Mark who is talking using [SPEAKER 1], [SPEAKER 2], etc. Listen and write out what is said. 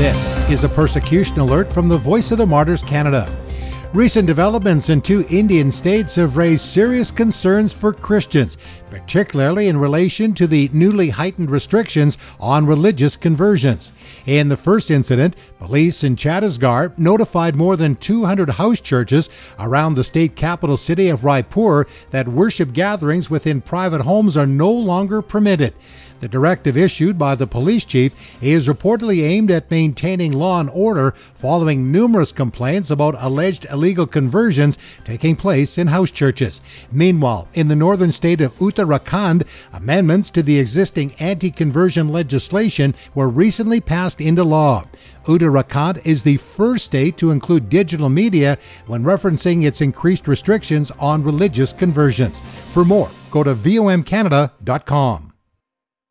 [SPEAKER 1] This is a persecution alert from the Voice of the Martyrs Canada. Recent developments in two Indian states have raised serious concerns for Christians, particularly in relation to the newly heightened restrictions on religious conversions. In the first incident, police in Chhattisgarh notified more than 200 house churches around the state capital city of Raipur that worship gatherings within private homes are no longer permitted. The directive issued by the police chief is reportedly aimed at maintaining law and order following numerous complaints about alleged illegal conversions taking place in house churches. Meanwhile, in the northern state of Uttarakhand, amendments to the existing anti-conversion legislation were recently passed into law. Uttarakhand is the first state to include digital media when referencing its increased restrictions on religious conversions. For more, go to vomcanada.com.